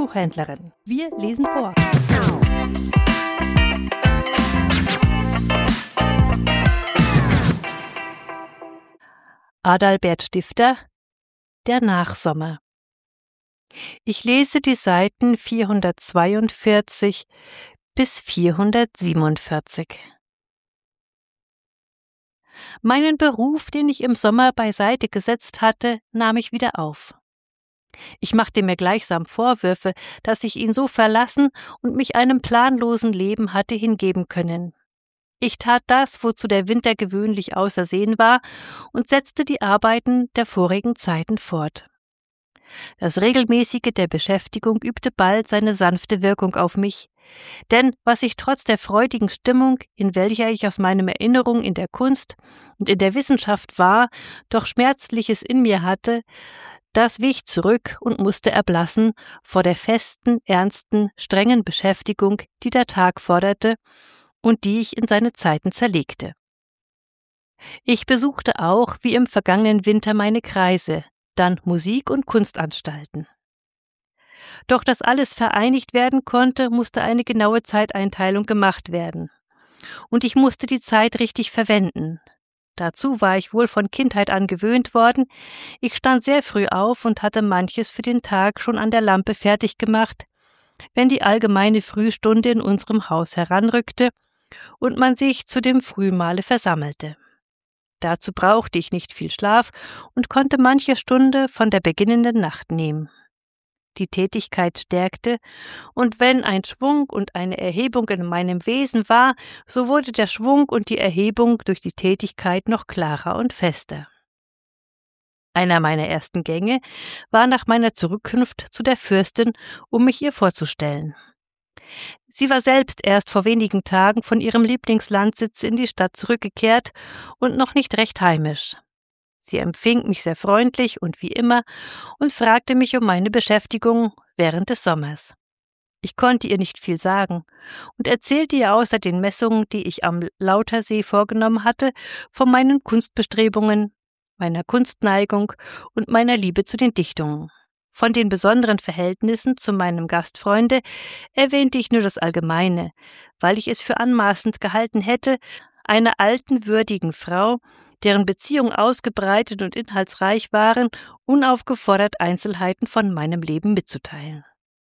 Buchhändlerin. Wir lesen vor. Adalbert Stifter, Der Nachsommer. Ich lese die Seiten 442 bis 447. Meinen Beruf, den ich im Sommer beiseite gesetzt hatte, nahm ich wieder auf. Ich machte mir gleichsam Vorwürfe, dass ich ihn so verlassen und mich einem planlosen Leben hatte hingeben können. Ich tat das, wozu der Winter gewöhnlich ausersehen war, und setzte die Arbeiten der vorigen Zeiten fort. Das Regelmäßige der Beschäftigung übte bald seine sanfte Wirkung auf mich, denn was ich trotz der freudigen Stimmung, in welcher ich aus meinen Erinnerungen in der Kunst und in der Wissenschaft war, doch Schmerzliches in mir hatte, das wich zurück und musste erblassen vor der festen, ernsten, strengen Beschäftigung, die der Tag forderte und die ich in seine Zeiten zerlegte. Ich besuchte auch, wie im vergangenen Winter, meine Kreise, dann Musik- und Kunstanstalten. Doch dass alles vereinigt werden konnte, musste eine genaue Zeiteinteilung gemacht werden. Und ich musste die Zeit richtig verwenden. Dazu war ich wohl von Kindheit an gewöhnt worden. Ich stand sehr früh auf und hatte manches für den Tag schon an der Lampe fertig gemacht, wenn die allgemeine Frühstunde in unserem Haus heranrückte und man sich zu dem Frühmahle versammelte. Dazu brauchte ich nicht viel Schlaf und konnte manche Stunde von der beginnenden Nacht nehmen. Die Tätigkeit stärkte, und wenn ein Schwung und eine Erhebung in meinem Wesen war, so wurde der Schwung und die Erhebung durch die Tätigkeit noch klarer und fester. Einer meiner ersten Gänge war nach meiner Zurückkunft zu der Fürstin, um mich ihr vorzustellen. Sie war selbst erst vor wenigen Tagen von ihrem Lieblingslandsitz in die Stadt zurückgekehrt und noch nicht recht heimisch. Sie empfing mich sehr freundlich und wie immer und fragte mich um meine Beschäftigung während des Sommers. Ich konnte ihr nicht viel sagen und erzählte ihr außer den Messungen, die ich am Lautersee vorgenommen hatte, von meinen Kunstbestrebungen, meiner Kunstneigung und meiner Liebe zu den Dichtungen. Von den besonderen Verhältnissen zu meinem Gastfreunde erwähnte ich nur das Allgemeine, weil ich es für anmaßend gehalten hätte, einer alten, würdigen Frau, deren Beziehungen ausgebreitet und inhaltsreich waren, unaufgefordert Einzelheiten von meinem Leben mitzuteilen.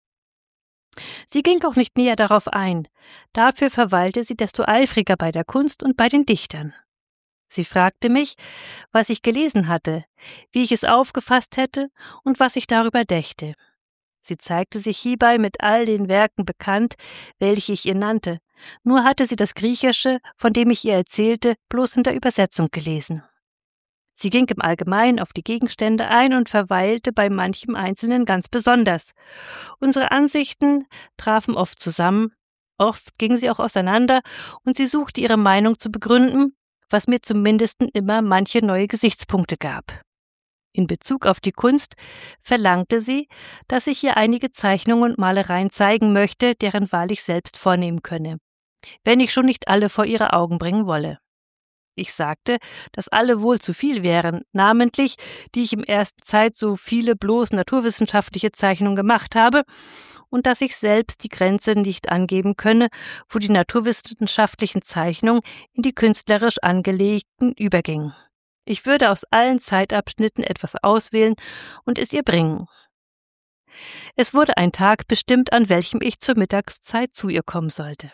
Sie ging auch nicht näher darauf ein, dafür verweilte sie desto eifriger bei der Kunst und bei den Dichtern. Sie fragte mich, was ich gelesen hatte, wie ich es aufgefasst hätte und was ich darüber dächte. Sie zeigte sich hierbei mit all den Werken bekannt, welche ich ihr nannte, nur hatte sie das Griechische, von dem ich ihr erzählte, bloß in der Übersetzung gelesen. Sie ging im Allgemeinen auf die Gegenstände ein und verweilte bei manchem Einzelnen ganz besonders. Unsere Ansichten trafen oft zusammen, oft gingen sie auch auseinander, und sie suchte ihre Meinung zu begründen, was mir zumindest immer manche neue Gesichtspunkte gab. In Bezug auf die Kunst verlangte sie, dass ich ihr einige Zeichnungen und Malereien zeigen möchte, deren Wahl ich selbst vornehmen könne, wenn ich schon nicht alle vor ihre Augen bringen wolle. Ich sagte, dass alle wohl zu viel wären, namentlich, die ich im ersten Zeit so viele bloß naturwissenschaftliche Zeichnungen gemacht habe, und dass ich selbst die Grenze nicht angeben könne, wo die naturwissenschaftlichen Zeichnungen in die künstlerisch angelegten übergingen. Ich würde aus allen Zeitabschnitten etwas auswählen und es ihr bringen. Es wurde ein Tag bestimmt, an welchem ich zur Mittagszeit zu ihr kommen sollte.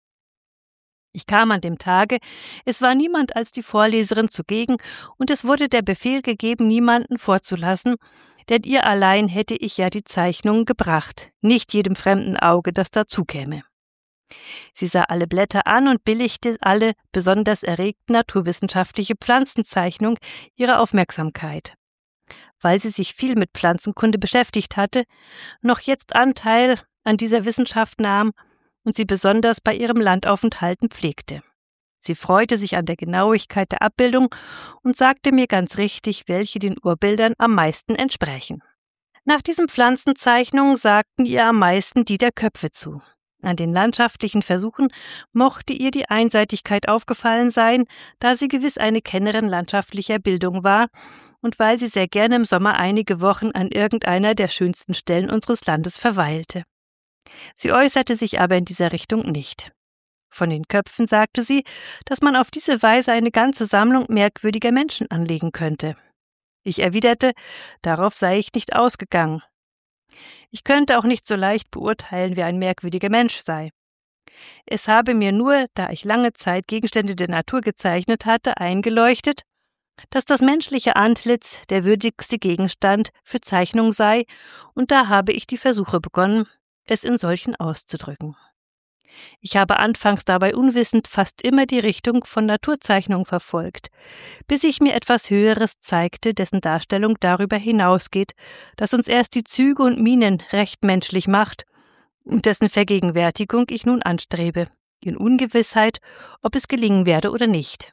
Ich kam an dem Tage, es war niemand als die Vorleserin zugegen, und es wurde der Befehl gegeben, niemanden vorzulassen, denn ihr allein hätte ich ja die Zeichnungen gebracht, nicht jedem fremden Auge, das dazukäme. Sie sah alle Blätter an und billigte alle besonders erregten naturwissenschaftliche Pflanzenzeichnung ihre Aufmerksamkeit. Weil sie sich viel mit Pflanzenkunde beschäftigt hatte, noch jetzt Anteil an dieser Wissenschaft nahm und sie besonders bei ihrem Landaufenthalten pflegte. Sie freute sich an der Genauigkeit der Abbildung und sagte mir ganz richtig, welche den Urbildern am meisten entsprechen. Nach diesen Pflanzenzeichnungen sagten ihr am meisten die der Köpfe zu. An den landschaftlichen Versuchen mochte ihr die Einseitigkeit aufgefallen sein, da sie gewiss eine Kennerin landschaftlicher Bildung war und weil sie sehr gerne im Sommer einige Wochen an irgendeiner der schönsten Stellen unseres Landes verweilte. Sie äußerte sich aber in dieser Richtung nicht. Von den Köpfen sagte sie, dass man auf diese Weise eine ganze Sammlung merkwürdiger Menschen anlegen könnte. Ich erwiderte, darauf sei ich nicht ausgegangen. Ich könnte auch nicht so leicht beurteilen, wer ein merkwürdiger Mensch sei. Es habe mir nur, da ich lange Zeit Gegenstände der Natur gezeichnet hatte, eingeleuchtet, dass das menschliche Antlitz der würdigste Gegenstand für Zeichnung sei, und da habe ich die Versuche begonnen, es in solchen auszudrücken. Ich habe anfangs dabei unwissend fast immer die Richtung von Naturzeichnung verfolgt, bis ich mir etwas Höheres zeigte, dessen Darstellung darüber hinausgeht, dass uns erst die Züge und Mienen recht menschlich macht und dessen Vergegenwärtigung ich nun anstrebe, in Ungewissheit, ob es gelingen werde oder nicht.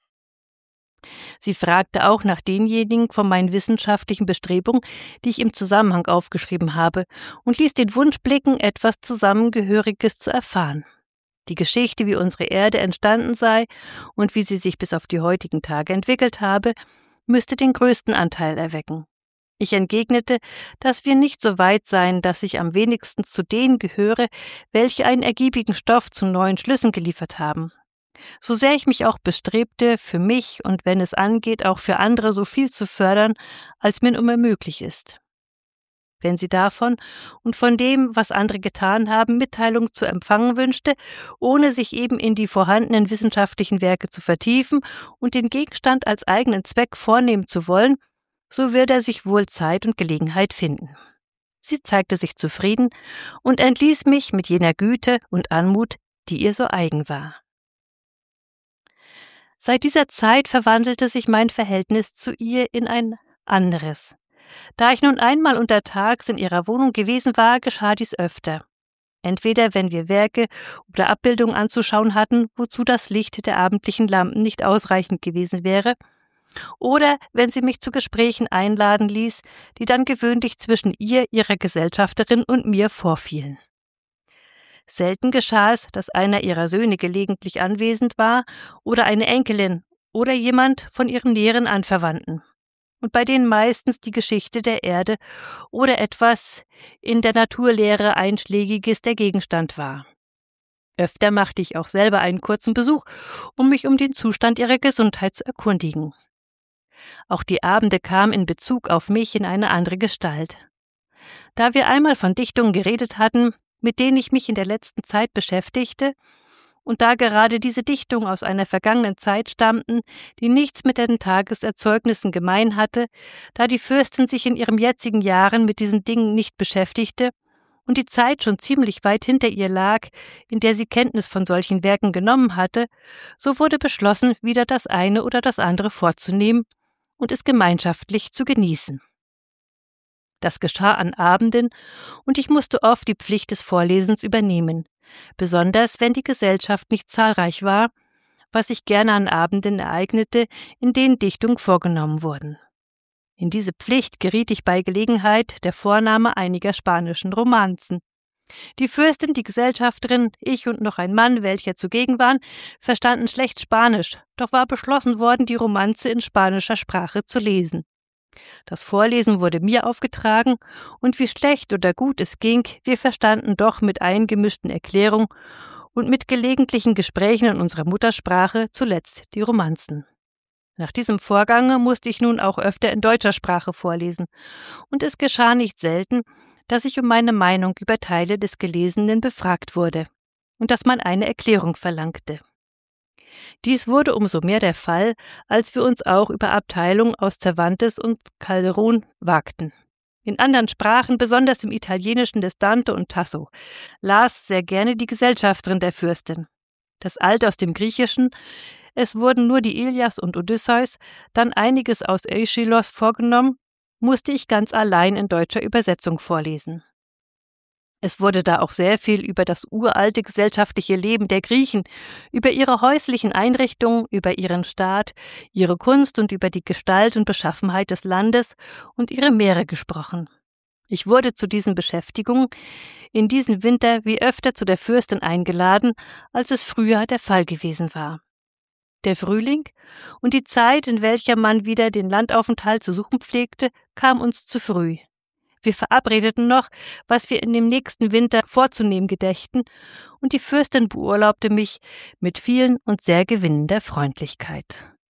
Sie fragte auch nach denjenigen von meinen wissenschaftlichen Bestrebungen, die ich im Zusammenhang aufgeschrieben habe, und ließ den Wunsch blicken, etwas Zusammengehöriges zu erfahren. Die Geschichte, wie unsere Erde entstanden sei und wie sie sich bis auf die heutigen Tage entwickelt habe, müsste den größten Anteil erwecken. Ich entgegnete, dass wir nicht so weit seien, dass ich am wenigsten zu denen gehöre, welche einen ergiebigen Stoff zu neuen Schlüssen geliefert haben. So sehr ich mich auch bestrebte, für mich und wenn es angeht, auch für andere so viel zu fördern, als mir nur möglich ist. Wenn sie davon und von dem, was andere getan haben, Mitteilung zu empfangen wünschte, ohne sich eben in die vorhandenen wissenschaftlichen Werke zu vertiefen und den Gegenstand als eigenen Zweck vornehmen zu wollen, so würde er sich wohl Zeit und Gelegenheit finden. Sie zeigte sich zufrieden und entließ mich mit jener Güte und Anmut, die ihr so eigen war. Seit dieser Zeit verwandelte sich mein Verhältnis zu ihr in ein anderes. Da ich nun einmal untertags in ihrer Wohnung gewesen war, geschah dies öfter. Entweder wenn wir Werke oder Abbildungen anzuschauen hatten, wozu das Licht der abendlichen Lampen nicht ausreichend gewesen wäre, oder wenn sie mich zu Gesprächen einladen ließ, die dann gewöhnlich zwischen ihr, ihrer Gesellschafterin und mir vorfielen. Selten geschah es, dass einer ihrer Söhne gelegentlich anwesend war oder eine Enkelin oder jemand von ihren näheren Anverwandten, und bei denen meistens die Geschichte der Erde oder etwas in der Naturlehre Einschlägiges der Gegenstand war. Öfter machte ich auch selber einen kurzen Besuch, um mich um den Zustand ihrer Gesundheit zu erkundigen. Auch die Abende kamen in Bezug auf mich in eine andere Gestalt. Da wir einmal von Dichtungen geredet hatten, mit denen ich mich in der letzten Zeit beschäftigte, und da gerade diese Dichtungen aus einer vergangenen Zeit stammten, die nichts mit den Tageserzeugnissen gemein hatte, da die Fürstin sich in ihren jetzigen Jahren mit diesen Dingen nicht beschäftigte und die Zeit schon ziemlich weit hinter ihr lag, in der sie Kenntnis von solchen Werken genommen hatte, so wurde beschlossen, wieder das eine oder das andere vorzunehmen und es gemeinschaftlich zu genießen. Das geschah an Abenden, und ich musste oft die Pflicht des Vorlesens übernehmen, besonders wenn die Gesellschaft nicht zahlreich war, was sich gerne an Abenden ereignete, in denen Dichtungen vorgenommen wurden. In diese Pflicht geriet ich bei Gelegenheit der Vornahme einiger spanischen Romanzen. Die Fürstin, die Gesellschafterin, ich und noch ein Mann, welcher zugegen waren, verstanden schlecht Spanisch, doch war beschlossen worden, die Romanze in spanischer Sprache zu lesen. Das Vorlesen wurde mir aufgetragen, und wie schlecht oder gut es ging, wir verstanden doch mit eingemischten Erklärungen und mit gelegentlichen Gesprächen in unserer Muttersprache zuletzt die Romanzen. Nach diesem Vorgange musste ich nun auch öfter in deutscher Sprache vorlesen, und es geschah nicht selten, dass ich um meine Meinung über Teile des Gelesenen befragt wurde und dass man eine Erklärung verlangte. Dies wurde umso mehr der Fall, als wir uns auch über Abteilungen aus Cervantes und Calderon wagten. In anderen Sprachen, besonders im Italienischen des Dante und Tasso, las sehr gerne die Gesellschafterin der Fürstin. Das Alte aus dem Griechischen, es wurden nur die Ilias und Odysseus, dann einiges aus Aeschylos vorgenommen, musste ich ganz allein in deutscher Übersetzung vorlesen. Es wurde da auch sehr viel über das uralte gesellschaftliche Leben der Griechen, über ihre häuslichen Einrichtungen, über ihren Staat, ihre Kunst und über die Gestalt und Beschaffenheit des Landes und ihre Meere gesprochen. Ich wurde zu diesen Beschäftigungen in diesem Winter wie öfter zu der Fürstin eingeladen, als es früher der Fall gewesen war. Der Frühling und die Zeit, in welcher man wieder den Landaufenthalt zu suchen pflegte, kam uns zu früh. Wir verabredeten noch, was wir in dem nächsten Winter vorzunehmen gedächten, und die Fürstin beurlaubte mich mit vielen und sehr gewinnender Freundlichkeit.